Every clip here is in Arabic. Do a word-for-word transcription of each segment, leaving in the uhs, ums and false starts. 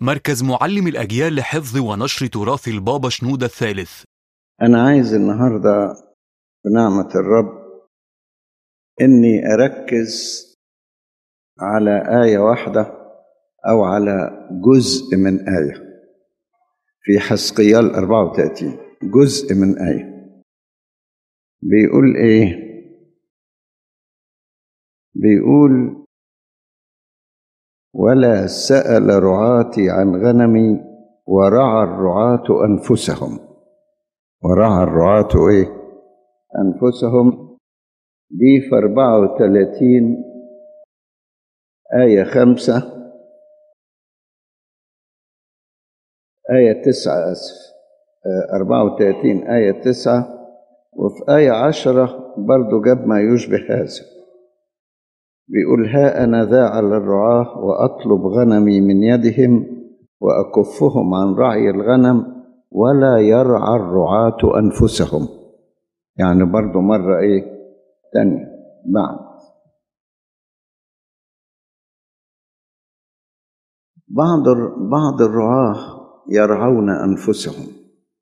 مركز معلم الأجيال لحفظ ونشر تراث البابا شنودة الثالث. أنا عايز النهاردة بنعمة الرب إني أركز على آية واحدة أو على جزء من آية في حزقيال أربعة وثلاثين. جزء من آية بيقول إيه؟ بيقول: ولا سأل رعاتي عن غنمي ورعى الرعاة أنفسهم. ورعى الرعاة إيه؟ أنفسهم. دي في أربعة وثلاثين آية خمسة، آية تسعة أسف أربعة وثلاثين آية تسعة، وفي آية عشرة برضو جاب ما يشبه هذا. بيقول: ها أنا ذا على الرعاة وأطلب غنمي من يدهم وأكفهم عن رعي الغنم ولا يرعى الرعاة أنفسهم. يعني برضو مرة إيه تانية بعد. بعض بعض الرعاة يرعون أنفسهم،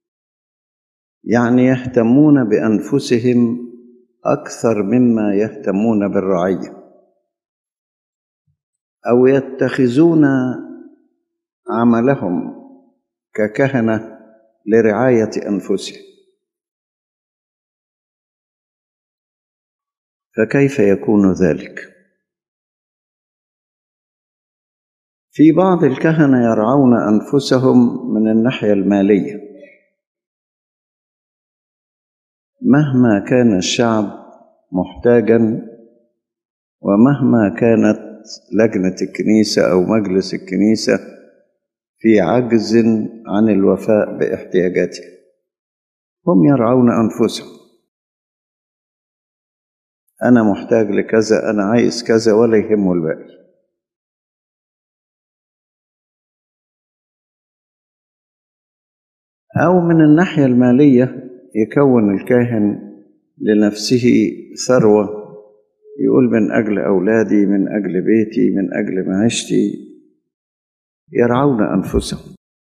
يعني يهتمون بأنفسهم أكثر مما يهتمون بالرعية، أو يتخذون عملهم ككهنة لرعاية أنفسهم. فكيف يكون ذلك؟ في بعض الكهنة يرعون أنفسهم من الناحية المالية، مهما كان الشعب محتاجا ومهما كانت لجنة الكنيسة أو مجلس الكنيسة في عجز عن الوفاء باحتياجاته، هم يرعون أنفسهم. أنا محتاج لكذا، أنا عايز كذا، ولا يهمه الباقي. أو من الناحية المالية يكون الكاهن لنفسه ثروة، يقول: من أجل أولادي، من أجل بيتي، من أجل معيشتي. يرعون أنفسهم.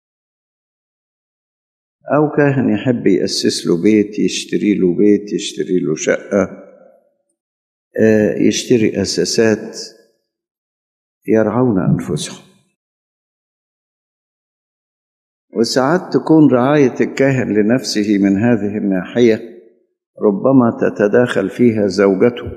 أو كاهن يحب يأسس له بيت، يشتري له بيت، يشتري له شقة، يشتري أساسات. يرعون أنفسهم. وساعات تكون رعاية الكاهن لنفسه من هذه الناحية ربما تتداخل فيها زوجته،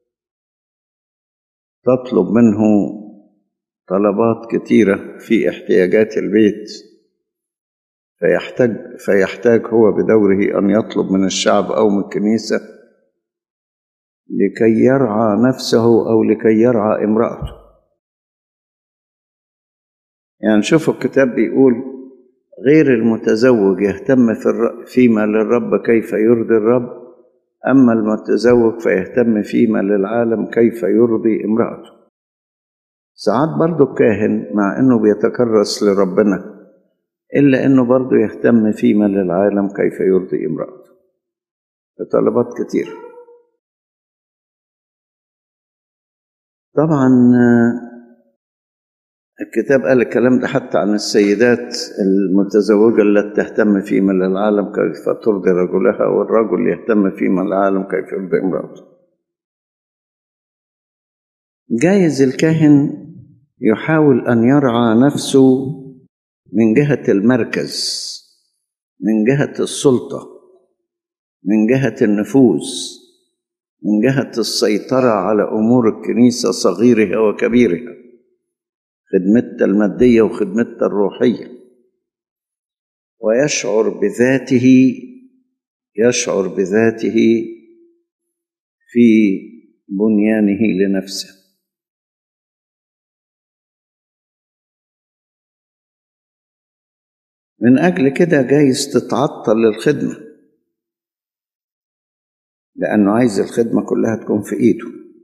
تطلب منه طلبات كثيرة في احتياجات البيت، فيحتاج, فيحتاج هو بدوره أن يطلب من الشعب أو من الكنيسة لكي يرعى نفسه أو لكي يرعى امرأته. يعني شوفوا الكتاب بيقول: غير المتزوج يهتم فيما للرب كيف يرضي الرب، أما المتزوج فيهتم فيما للعالم كيف يرضي امرأته. ساعات برضو الكاهن مع أنه بيتكرس لربنا إلا أنه برضو يهتم فيما للعالم كيف يرضي امرأته بطلبات كتير. طبعا الكتاب قال الكلام ده حتى عن السيدات المتزوجة التي تهتم فيما للعالم كيف ترضي رجلها، والرجل يهتم فيما للعالم كيف يرضي امرأته. جايز الكاهن يحاول أن يرعى نفسه من جهة المركز، من جهة السلطة، من جهة النفوذ، من جهة السيطرة على أمور الكنيسة صغيرها وكبيرها، خدمتها المادية وخدمتها الروحية. ويشعر بذاته يشعر بذاته في بنيانه لنفسه. من أجل كده جايز تتعطل الخدمة، لأنه عايز الخدمة كلها تكون في إيده.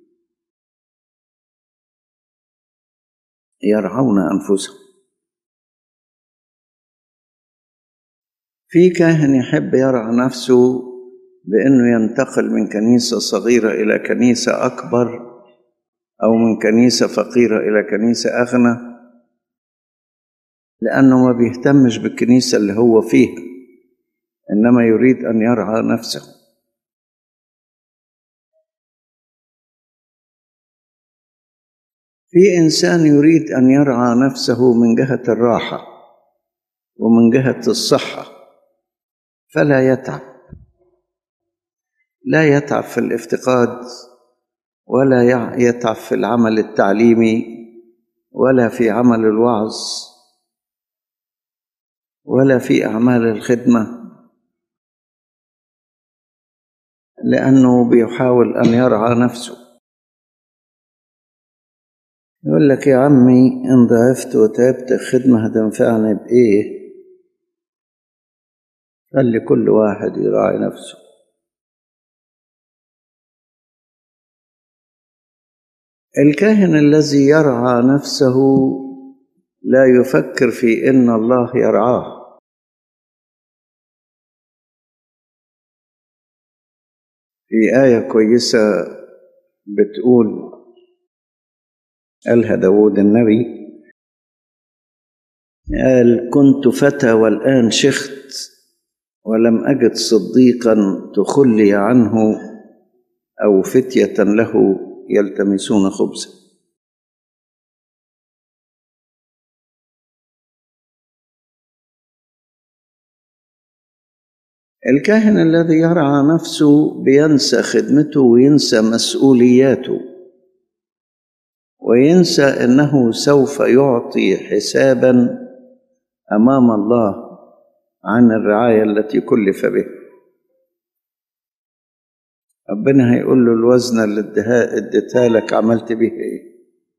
يرعون أنفسهم. في كاهن يحب يرعى نفسه بأنه ينتقل من كنيسة صغيرة إلى كنيسة أكبر، أو من كنيسة فقيرة إلى كنيسة أغنى، لأنه ما بيهتمش بالكنيسة اللي هو فيها، إنما يريد أن يرعى نفسه. في إنسان يريد أن يرعى نفسه من جهة الراحة ومن جهة الصحة، فلا يتعب، لا يتعب في الافتقاد، ولا يتعب في العمل التعليمي، ولا في عمل الوعظ، ولا في أعمال الخدمة، لأنه بيحاول أن يرعى نفسه. يقول لك يا عمي إن ضعفت وتعبت الخدمة هتنفعني بإيه؟ خلي كل واحد يراعي نفسه. الكاهن الذي يرعى نفسه لا يفكر في إن الله يرعاه. في آية كويسة بتقول، قالها داود النبي، قال كنت فتى والآن شخت ولم أجد صديقا تخلي عنه أو فتية له يلتمسون خبزا. الكاهن الذي يرعى نفسه بينسى خدمته وينسى مسؤولياته، وينسى أنه سوف يعطي حسابا أمام الله عن الرعاية التي كلف به. ربنا هيقول له الوزنة اللي اديتها لك عملت بيها ايه؟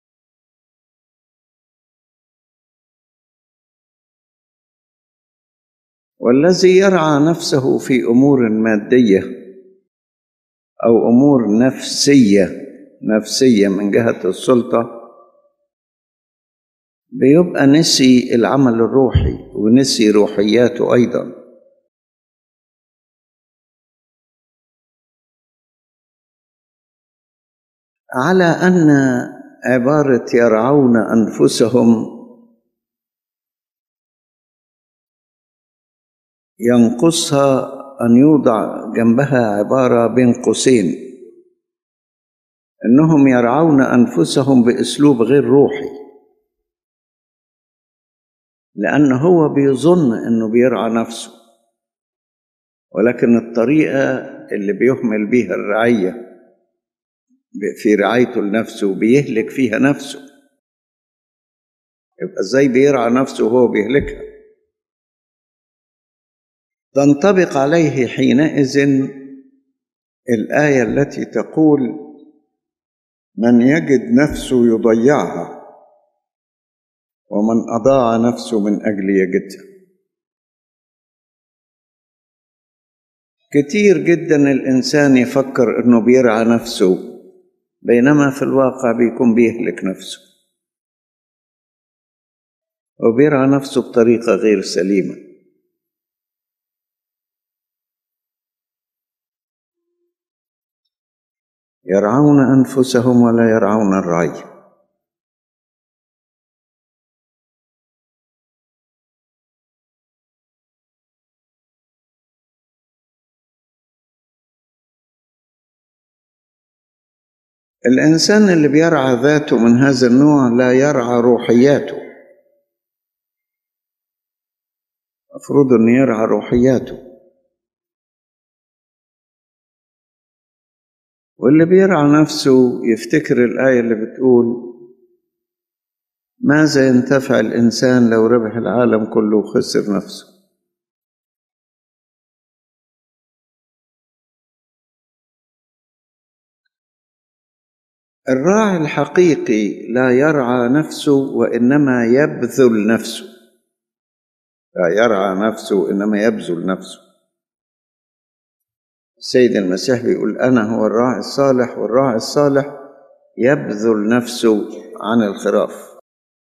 والذي يرعى نفسه في أمور مادية أو أمور نفسية نفسية من جهة السلطة بيبقى نسي العمل الروحي ونسي روحياته أيضا. على أن عبارة يرعون أنفسهم ينقصها أن يوضع جنبها عبارة بين قوسين، أنهم يرعون أنفسهم بأسلوب غير روحي، لأن هو بيظن أنه بيرعى نفسه، ولكن الطريقة اللي بيهمل بيها الرعية في رعايته لنفسه بيهلك فيها نفسه. يبقى ازاي بيرعى نفسه وهو بيهلكها؟ تنطبق عليه حينئذ الآية التي تقول من يجد نفسه يضيعها ومن أضاع نفسه من أجل يجدها. كتير جدا الإنسان يفكر أنه بيرعى نفسه بينما في الواقع بيكون بيهلك نفسه وبيرعى نفسه بطريقة غير سليمة. يرعون أنفسهم ولا يرعون الرعي. الإنسان اللي بيرعى ذاته من هذا النوع لا يرعى روحياته، مفروض أن يرعى روحياته. واللي بيرعى نفسه يفتكر الآية اللي بتقول ماذا ينتفع الإنسان لو ربح العالم كله وخسر نفسه. الراعي الحقيقي لا يرعى نفسه وإنما يبذل نفسه، لا يرعى نفسه إنما يبذل نفسه. السيد المسيح بيقول أنا هو الراعي الصالح، والراعي الصالح يبذل نفسه عن الخراف.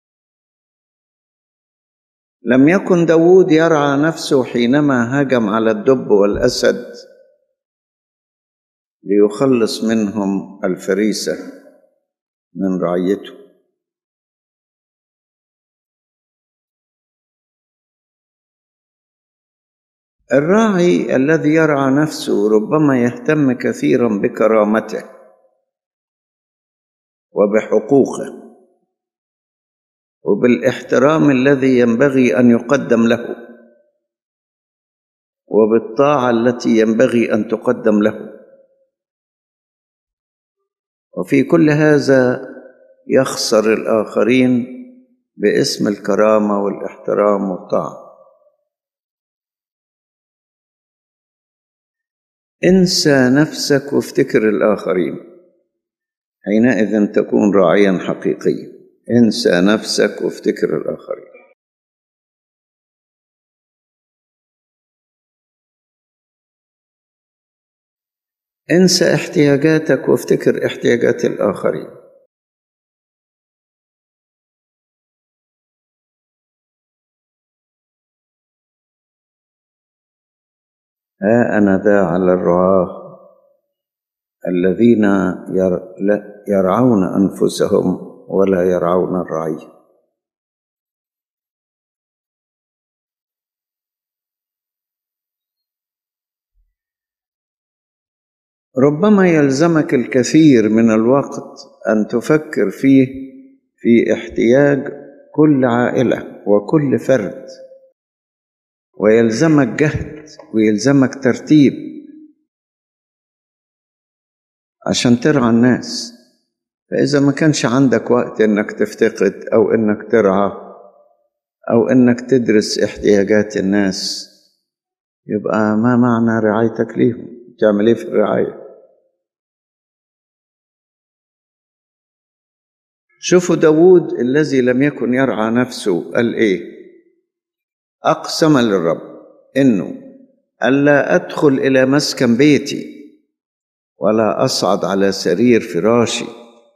لم يكن داود يرعى نفسه حينما هاجم على الدب والأسد ليخلص منهم الفريسة من رعيته. الراعي الذي يرعى نفسه ربما يهتم كثيرا بكرامته وبحقوقه وبالاحترام الذي ينبغي أن يقدم له وبالطاعة التي ينبغي أن تقدم له، وفي كل هذا يخسر الآخرين باسم الكرامة والاحترام والطاعة. انسى نفسك وافتكر الآخرين، حينئذ تكون راعيا حقيقيا. انسى نفسك وافتكر الآخرين. انسى احتياجاتك وافتكر احتياجات الآخرين. ها أنا ذا على الرعاة الذين يرعون أنفسهم ولا يرعون الرعية. ربما يلزمك الكثير من الوقت أن تفكر فيه في احتياج كل عائلة وكل فرد، ويلزمك جهد ويلزمك ترتيب عشان ترعى الناس. فإذا ما كانش عندك وقت إنك تفتقد أو إنك ترعى أو إنك تدرس احتياجات الناس، يبقى ما معنى رعايتك ليهم؟ تعمل إيه في الرعاية؟ شوفوا داود الذي لم يكن يرعى نفسه قال إيه؟ أقسم للرب إنه ألا أدخل إلى مسكن بيتي ولا أصعد على سرير فراشي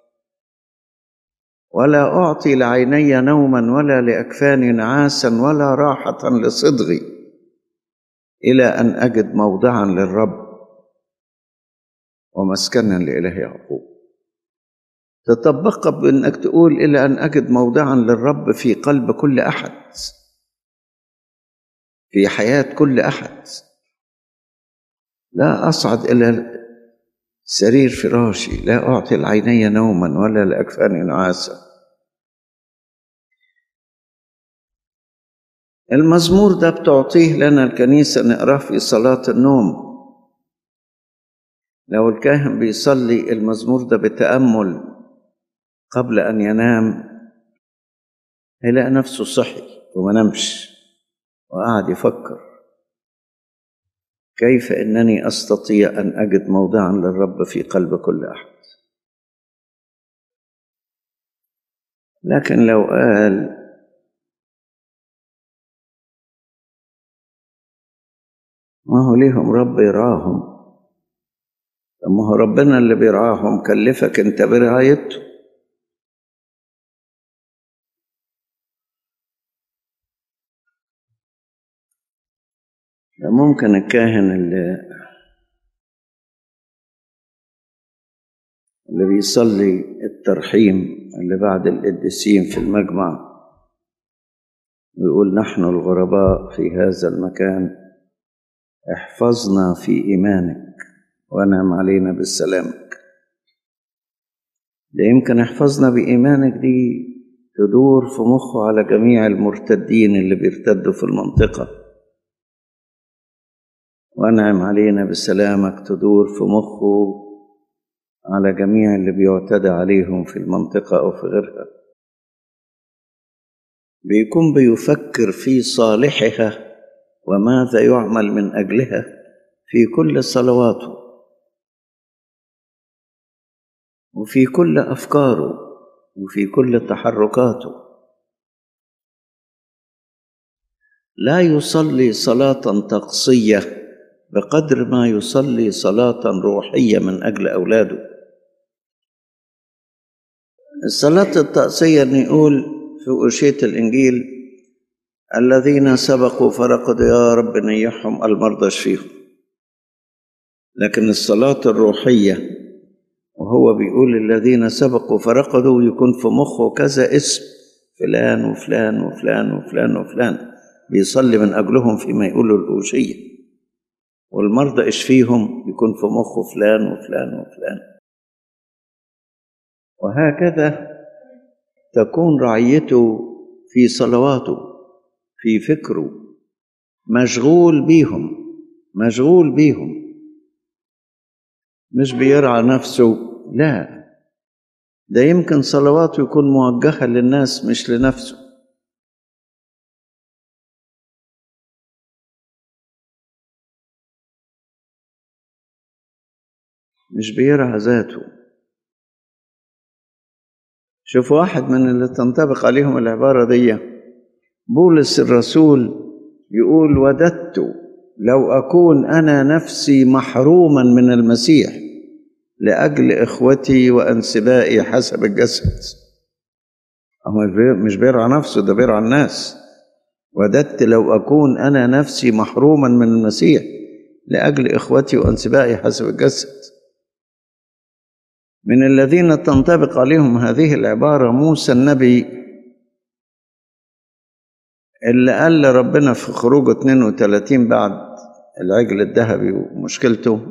ولا أعطي لعيني نوما ولا لأكفاني نعاسا ولا راحة لصدغي إلى أن أجد موضعا للرب ومسكنا لإله يعقوب. تطبق بأنك تقول إلى أن أجد موضعا للرب في قلب كل أحد، في حياة كل أحد. لا أصعد إلى سرير فراشي، لا أعطي العيني نوما ولا لأكفاني نعاسا. المزمور ده بتعطيه لنا الكنيسة نقراه في صلاة النوم. لو الكاهن بيصلي المزمور ده بتأمل قبل أن ينام، هيلاقي نفسه صحي وما نمش وقعد يفكر كيف إنني أستطيع أن أجد موضعا للرب في قلب كل أحد. لكن لو قال ما هو ليهم رب يرعاهم، ما هو ربنا اللي بيرعاهم كلفك انت برعايته. ممكن الكاهن اللي اللي بيصلي الترحيم اللي بعد القديسين في المجمع ويقول نحن الغرباء في هذا المكان، احفظنا في إيمانك وانعم علينا بالسلامك. ده يمكن احفظنا بإيمانك دي تدور في مخه على جميع المرتدين اللي بيرتدوا في المنطقة، وانعم علينا بسلامك تدور في مخه على جميع اللي بيعتدى عليهم في المنطقة أو في غيرها. بيكون بيفكر في صالحها وماذا يعمل من أجلها في كل صلواته وفي كل أفكاره وفي كل تحركاته. لا يصلي صلاة طقسية بقدر ما يصلي صلاة روحية من أجل أولاده. الصلاة الطقسية نقول في أوشية الإنجيل الذين سبقوا فرقدوا يا رب نيحهم المرضى اشفيهم. لكن الصلاة الروحية وهو بيقول الذين سبقوا فرقدوا يكون في مخه كذا اسم، فلان وفلان وفلان وفلان وفلان، بيصلي من أجلهم فيما يقولوا الأوشية. والمرضى اشفيهم يكون في مخه فلان وفلان وفلان. وهكذا تكون رعيته في صلواته، في فكره، مشغول بيهم مشغول بيهم مش بيرعى نفسه، لا، ده يمكن صلواته يكون موجهة للناس مش لنفسه. مش بيرعى ذاته. شوف واحد من اللي تنطبق عليهم العبارة دي، بولس الرسول يقول: وددت لو أكون أنا نفسي محروما من المسيح لأجل إخوتي وأنسبائي حسب الجسد. أما مش بيرعى نفسه، ده بيرعى الناس. وددت لو أكون أنا نفسي محروما من المسيح لأجل إخوتي وأنسبائي حسب الجسد. من الذين تنطبق عليهم هذه العبارة موسى النبي، اللي قال لربنا في خروج اثنين وثلاثين بعد العجل الذهبي ومشكلته،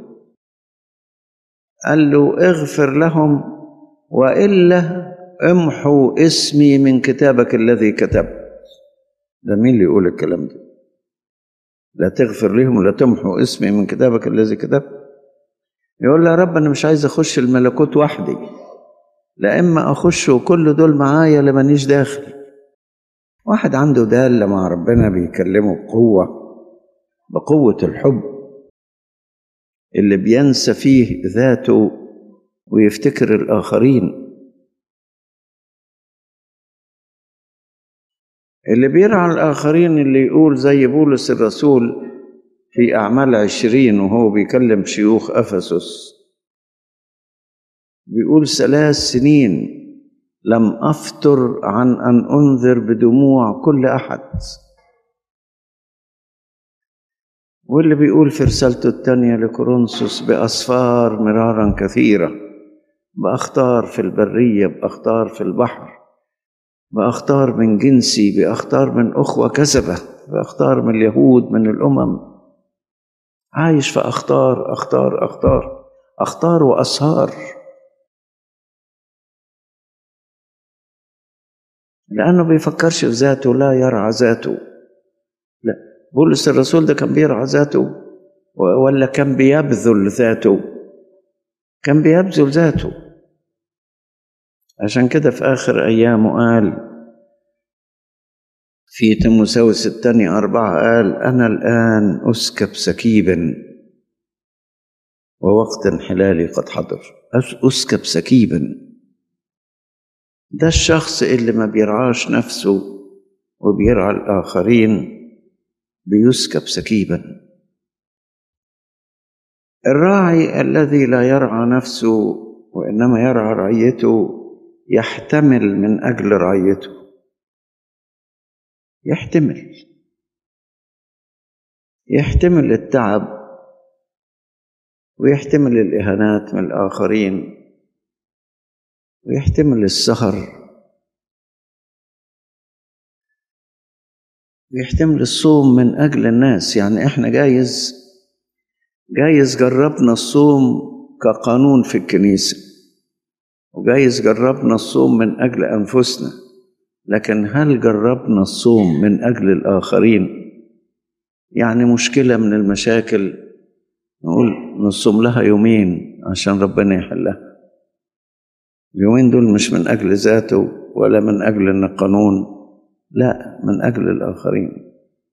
قال له: اغفر لهم وإلا امحوا اسمي من كتابك الذي كتبت. ده مين اللي يقول الكلام ده؟ لا تغفر لهم ولا تمحوا اسمي من كتابك الذي كتبت. يقول له: يا رب أنا مش عايز أخش الملكوت وحدي، لا إما أخش وكل دول معايا لا مانيش داخل. واحد عنده دالة مع ربنا بيكلمه بقوة، بقوة الحب اللي بينسى فيه ذاته ويفتكر الآخرين، اللي بيرعى الآخرين، اللي يقول زي بولس الرسول في أعمال عشرين وهو بيكلم شيوخ أفسس، بيقول: ثلاث سنين لم أفتر عن أن أنذر بدموع كل أحد. واللي بيقول في رسالته الثانية لكورنثوس: بأسفار مرارا كثيرة، بأخطار في البرية، بأخطار في البحر، بأخطار من جنسي، بأخطار من أخوة كذبة، بأخطار من اليهود، من الأمم. عايش في أخطار أخطار أخطار أخطار وأسهار، لأنه بيفكرش في ذاته، لا يرعى ذاته. لا، بولس الرسول ده كان بيرعى ذاته ولا كان بيبذل ذاته؟ كان بيبذل ذاته. عشان كده في آخر أيامه قال في تيموثاوس الثاني أربعة، قال: أنا الآن أسكب سكيبا ووقت انحلالي قد حضر. أسكب سكيبا. ده الشخص اللي ما بيرعاش نفسه وبيرعى الآخرين، بيسكب سكيبا. الراعي الذي لا يرعى نفسه وإنما يرعى رعيته يحتمل من أجل رعيته، يحتمل يحتمل التعب ويحتمل الإهانات من الآخرين ويحتمل السهر ويحتمل الصوم من أجل الناس. يعني إحنا جايز جايز جربنا الصوم كقانون في الكنيسة، وجايز جربنا الصوم من أجل أنفسنا، لكن هل جربنا الصوم من أجل الآخرين؟ يعني مشكلة من المشاكل نقول نصوم لها يومين عشان ربنا يحلها. اليومين دول مش من أجل ذاته ولا من أجل أن قانون، لا، من أجل الآخرين.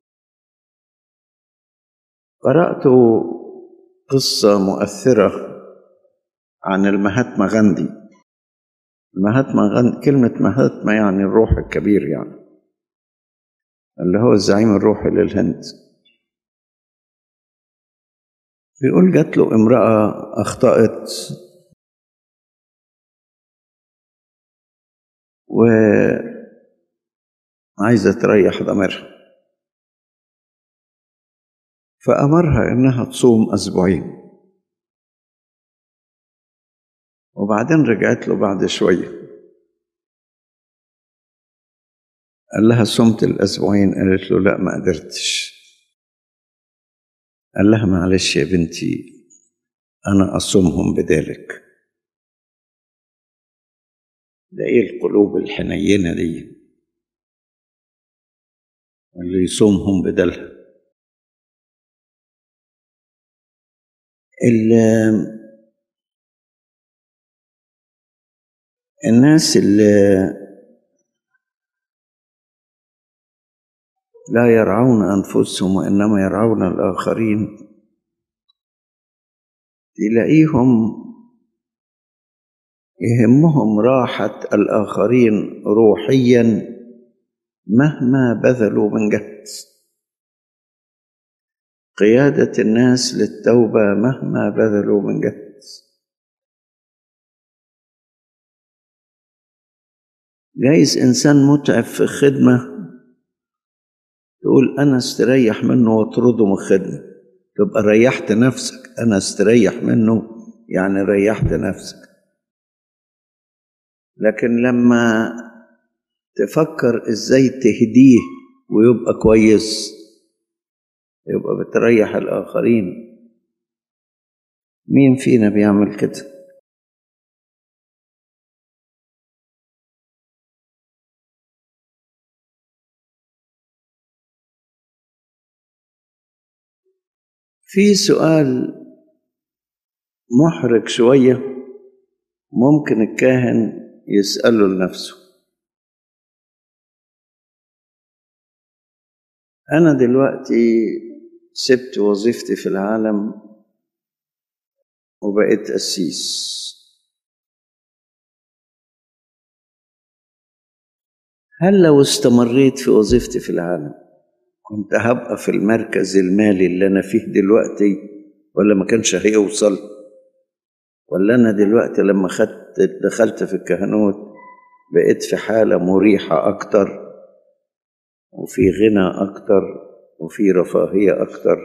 قرأت قصة مؤثرة عن المهاتما غاندي. المهاتما غاندي، كلمة مهاتما يعني الروح الكبير، يعني اللي هو الزعيم الروحي للهند. بيقول جات له امرأة أخطأت وعايزة تريح ضميرها، فأمرها إنها تصوم أسبوعين. وبعدين رجعت له بعد شوية قال لها: صمت الأسبوعين؟ قالت له: لا، ما قدرتش. قال لها معلش يا بنتي أنا أصومهم بدالك. ده إيه القلوب الحنينة دي اللي يصومهم بدالها؟ الناس اللي لا يرعون أنفسهم وإنما يرعون الآخرين تلاقيهم يهمهم راحة الآخرين روحيا مهما بذلوا من جهد، قيادة الناس للتوبة مهما بذلوا من جهد. جايز إنسان متعب في الخدمة تقول أنا استريح منه واطرده من الخدمة، تبقى ريحت نفسك. أنا استريح منه يعني ريحت نفسك. لكن لما تفكر إزاي تهديه ويبقى كويس يبقى بتريح الآخرين. مين فينا بيعمل كده؟ في سؤال محرج شوية ممكن الكاهن يسأله لنفسه. أنا دلوقتي سبت وظيفتي في العالم وبقيت قسيس، هل لو استمريت في وظيفتي في العالم كنت هبقى في المركز المالي اللي أنا فيه دلوقتي ولا ما كانش هيوصل؟ ولا أنا دلوقتي لما خدت دخلت في الكهنوت بقيت في حالة مريحة أكتر وفي غنى أكتر وفي رفاهية أكتر؟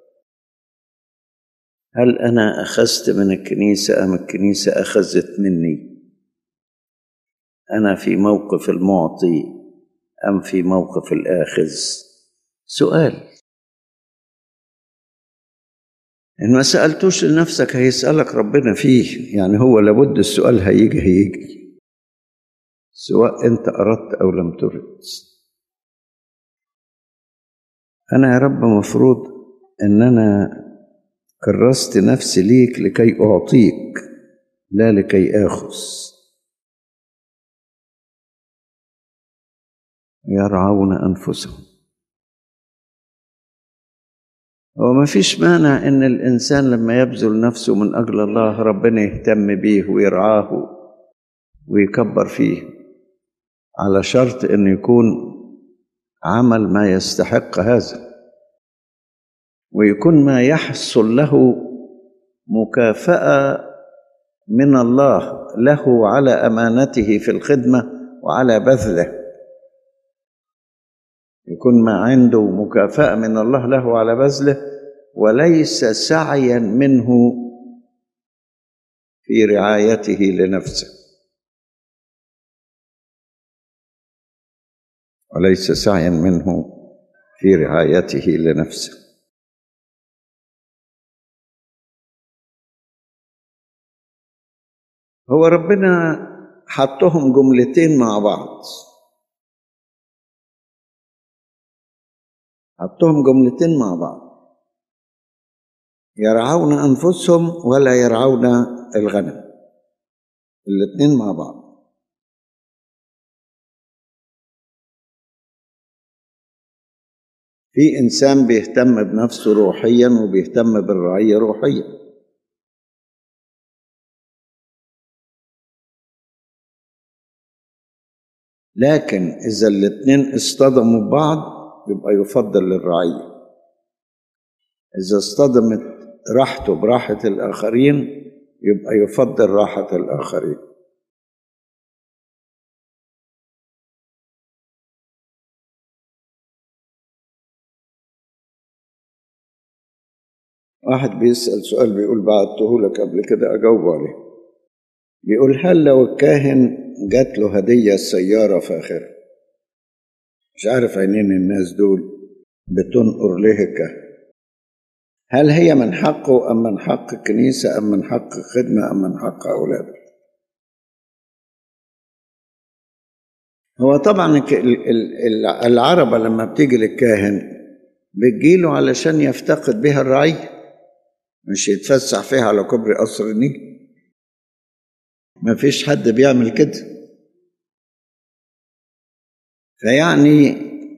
هل أنا أخذت من الكنيسة أم الكنيسة أخذت مني؟ أنا في موقف المعطي أم في موقف الآخذ؟ سؤال إن ما سألتوش لنفسك هيسألك ربنا فيه. يعني هو لابد السؤال هيجي هيجي سواء أنت أردت أو لم ترد. أنا يا رب مفروض أن أنا كرست نفسي ليك لكي أعطيك لا لكي آخذ. يرعون أنفسهم. وما فيش مانع إن الإنسان لما يبذل نفسه من أجل الله ربنا يهتم بيه ويرعاه ويكبر فيه، على شرط إنه يكون عمل ما يستحق هذا ويكون ما يحصل له مكافأة من الله له على أمانته في الخدمة وعلى بذله. يكون ما عنده مكافأة من الله له على بذله وليس سعيا منه في رعايته لنفسه، وليس سعيا منه في رعايته لنفسه. هو ربنا حطهم جملتين مع بعض، حطهم جملتين مع بعض، يرعون أنفسهم ولا يرعون الغنم، الاثنين مع بعض. في إنسان بيهتم بنفسه روحيا وبيهتم بالرعية روحيا، لكن إذا الاثنين اصطدموا ببعض يبقى يفضل للرعية. إذا اصطدمت راحته براحة الآخرين يبقى يفضل راحة الآخرين. واحد بيسأل سؤال بيقول بعته لك قبل كده أجاوب عليه. بيقول هل لو الكاهن جات له هدية سيارة فاخرة، مش عارف عينين الناس دول بتنقر ليه الكاهن، هل هي من حقه أم من حق الكنيسة أم من حق الخدمة أم من حق أولاده؟ هو طبعا العربة لما بتيجي للكاهن بتجيله علشان يفتقد بها الرعية، مش يتفسح فيها على كوبري قصر النيل. ما فيش حد بيعمل كده. فيعني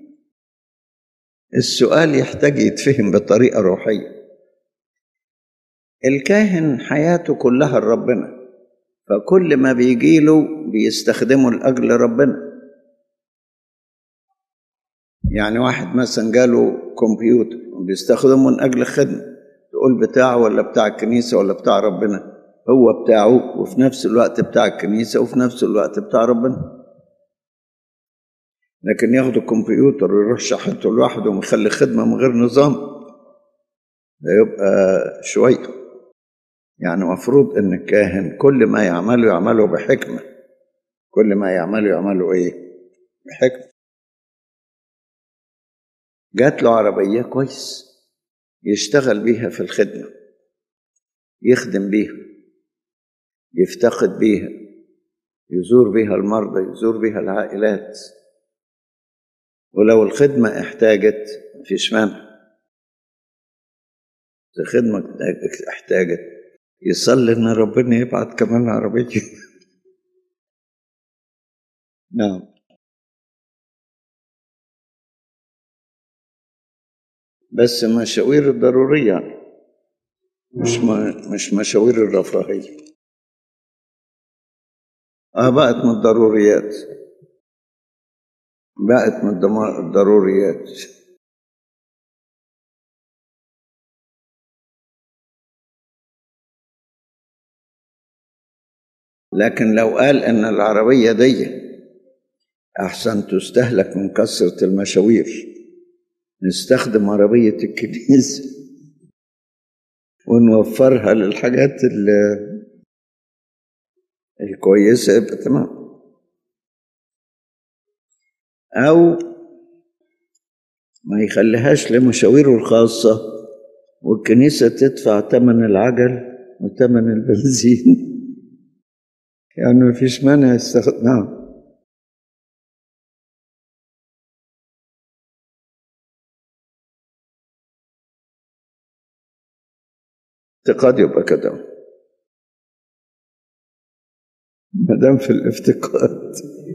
السؤال يحتاج يتفهم بطريقة روحية. الكاهن حياته كلها لربنا، فكل ما بيجيله بيستخدمه لأجل ربنا. يعني واحد مثلا جاله كمبيوتر بيستخدمه من أجل خدمة، تقول بتاعه ولا بتاع الكنيسة ولا بتاع ربنا؟ هو بتاعه، وفي نفس الوقت بتاع الكنيسة، وفي نفس الوقت بتاع ربنا. لكن ياخد الكمبيوتر ويروح شحنته لوحده ويخلي خدمة من غير نظام، ده يبقى شوية. يعني مفروض ان الكاهن كل ما يعمله يعمله بحكمة، كل ما يعمله يعمله ايه؟ بحكمة. جات له عربية كويس يشتغل بيها في الخدمة، يخدم بيها، يفتقد بيها، يزور بيها المرضى، يزور بيها العائلات. ولو الخدمة احتاجت مفيش مانع. الخدمة احتاجت يصلي ان ربنا يبعت كمان عربية. نعم. بس مشاوير الضرورية، مش ما مش مشاوير الرفاهية. اه بقت من الضروريات، بقت من الضروريات. لكن لو قال ان العربية دي احسن تستهلك من كثرة المشاوير، نستخدم عربية الكنيسة ونوفرها للحاجات الكويسة، يبقى تمام. أو ما يخليهاش لمشاويره الخاصة والكنيسة تدفع ثمن العجل وثمن البنزين. يعني ما فيش مانع يستخدم. نعم. افتقاد يبقى كده، ما دام في الافتقاد.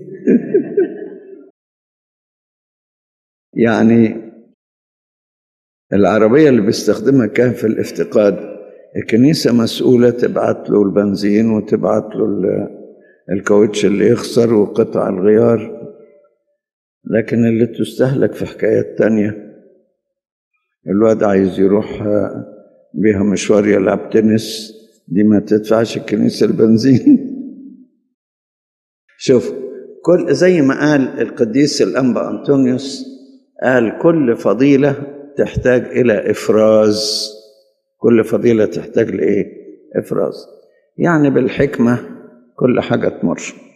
يعني العربية اللي بيستخدمها كان في الافتقاد، الكنيسة مسؤولة تبعت له البنزين وتبعت له الكاوتش اللي يخسر وقطع الغيار. لكن اللي تستهلك في حكايات تانية، الواد عايز يروح بيها مشوار يلعب تنس، دي ما تدفعش الكنيسة البنزين. شوف، كل زي ما قال القديس الأنبا أنطونيوس، قال كل فضيلة تحتاج إلى إفراز. كل فضيلة تحتاج لإيه؟ إفراز. يعني بالحكمة كل حاجة تمر.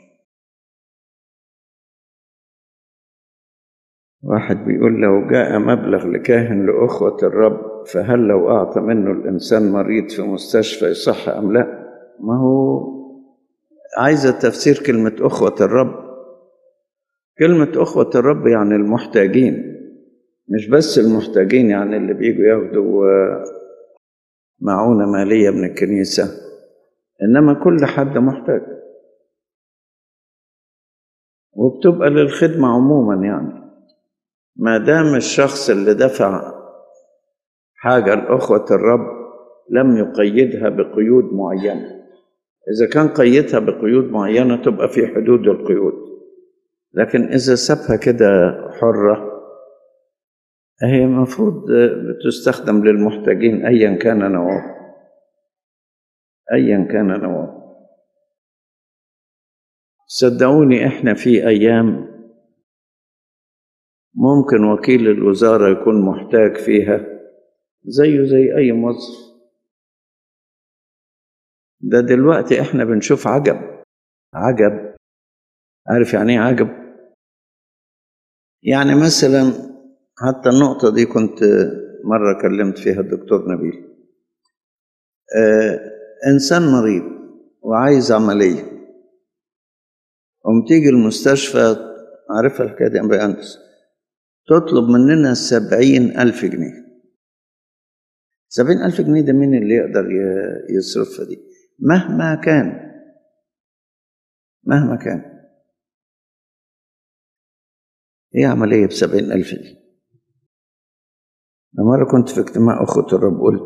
واحد بيقول لو جاء مبلغ لكاهن لأخوة الرب، فهل لو أعطى منه الإنسان مريض في مستشفى يصح أم لا؟ ما هو عايزة تفسير كلمة أخوة الرب. كلمة أخوة الرب يعني المحتاجين، مش بس المحتاجين يعني اللي بيجوا ياخدوا معونة مالية من الكنيسة، إنما كل حد محتاج، وبتبقى للخدمة عموما. يعني ما دام الشخص اللي دفع حاجة لأخوة الرب لم يقيدها بقيود معينة. إذا كان قيدها بقيود معينة تبقى في حدود القيود، لكن إذا سابها كده حرة، هي المفروض بتستخدم للمحتاجين أيا كان نوعه، أيا كان نوعه. صدقوني إحنا في أيام ممكن وكيل الوزارة يكون محتاج فيها زيه زي أي موظف. ده دلوقتي إحنا بنشوف عجب عجب. عارف يعني إيه عجب؟ يعني مثلا حتى النقطة دي كنت مرة كلمت فيها الدكتور نبيل. آه إنسان مريض وعايز عملية، قوم تيجي المستشفى، عارفها الحكاية دي أم أنس، تطلب مننا سبعين ألف جنيه. سبعين ألف جنيه ده مين اللي يقدر يصرفها دي؟ مهما كان مهما كان ايه عملية بسبعين ألف دي؟ أنا مرة كنت في اجتماع أخوة الرب، قلت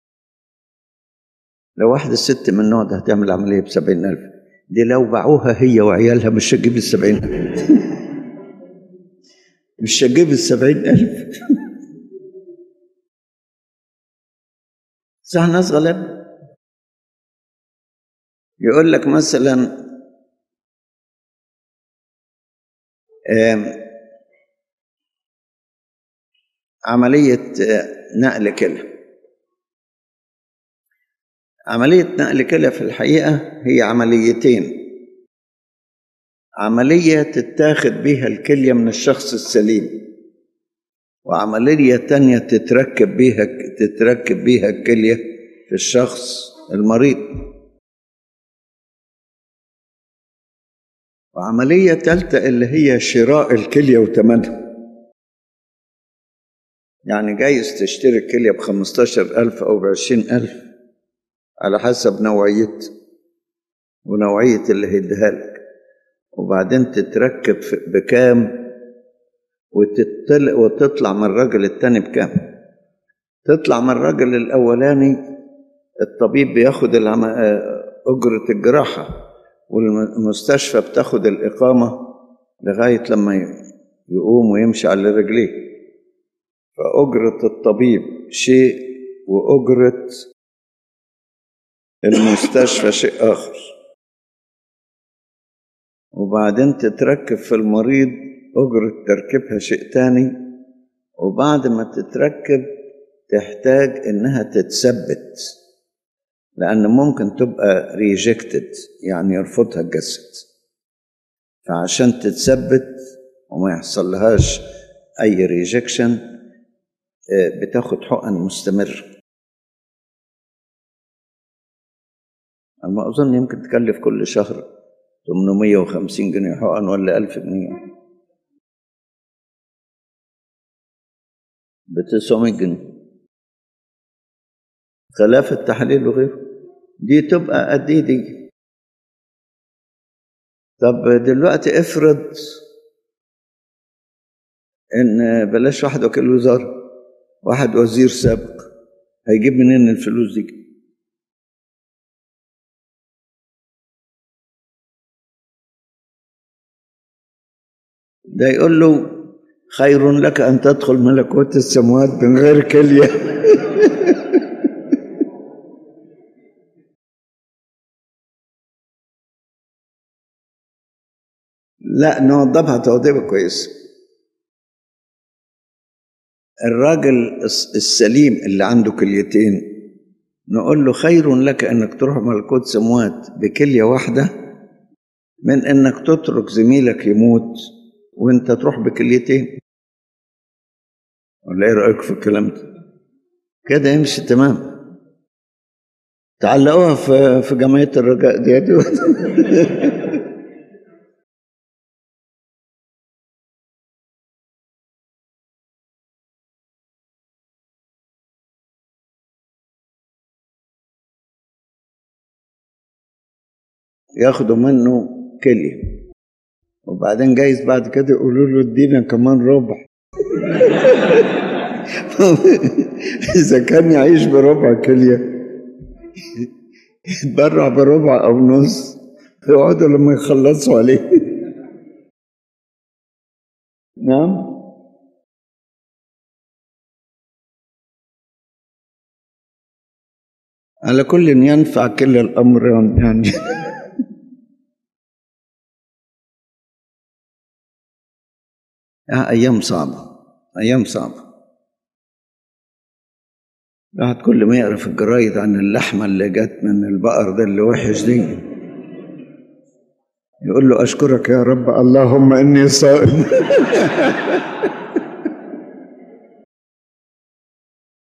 لو واحدة ست من النوع ده هتعمل عملية بسبعين ألف دي، لو باعوها هي وعيالها مش هتجيب السبعين ألف. مش هتجيب السبعين ألف. صح، ناس غلاب. يقول لك مثلا عملية نقل كلى. عملية نقل كلى في الحقيقة هي عمليتين: عملية تتاخد بيها الكلية من الشخص السليم، وعملية تانية تتركب بيها تتركب بيها الكلية في الشخص المريض، وعملية تالتة اللي هي شراء الكلية وثمنها. يعني جايز تشتري الكلية بخمستاشر ألف أو بعشرين ألف على حسب نوعية ونوعية اللي هيديها لك، وبعدين تتركب بكام وتطلع وتطلع من الراجل التاني بكام. تطلع من الراجل الأولاني الطبيب بياخد أجرة الجراحة، والمستشفى بتاخد الإقامة لغاية لما يقوم ويمشي على رجليه. فأجرة الطبيب شيء وأجرة المستشفى شيء آخر. وبعدين تتركب في المريض، أجرة تركبها شيء تاني، وبعد ما تتركب تحتاج إنها تتثبت، لأن ممكن تبقى ريجكتد، يعني يرفضها الجسد. فعشان تتثبت وما يحصل لهاش أي ريجكشن بتاخد حقن مستمر. أنا أظن يمكن تكلف كل شهر ثمانمائة وخمسين جنيه حقن ولا ألف جنيه، بتسعمائة جنيه خلاف التحاليل وغيره. دي تبقى قد ايه دي؟ طب دلوقتي افرض ان بلاش واحد وكيل وزارة، واحد وزير سابق، هيجيب منين الفلوس دي؟ ده يقول له خير لك أن تدخل ملكوت السماوات من غير كلية. لا، نوضبها توضيبة كويسة. الراجل السليم اللي عنده كليتين نقول له خير لك أنك تروح ملكوت السماوات بكلية واحدة من أنك تترك زميلك يموت وانت تروح بكليتين. ولا ايه رأيك في الكلام ده؟ كده يمشي تمام. تعلقوها في في جمعية الرجاء دي. ياخدوا منه كلية، وبعدين جايز بعد كده يقولوا له ادينا كمان ربع. إذا كان يعيش بربع كلية يتبرع بربع أو نص، يقعدوا لما يخلصوا عليه. نعم. على كل ينفع كل الأمر يعني. أيام صعبة، أيام صعبة. الواحد كل ما يقرأ في الجرايد عن اللحمة اللي جت من البقر ده اللي وحش دي يقول له أشكرك يا رب، اللهم إني صائم.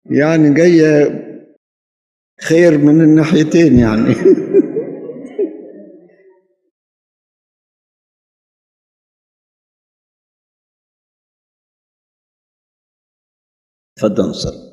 يعني جاية خير من الناحيتين يعني. تفضل نصلي.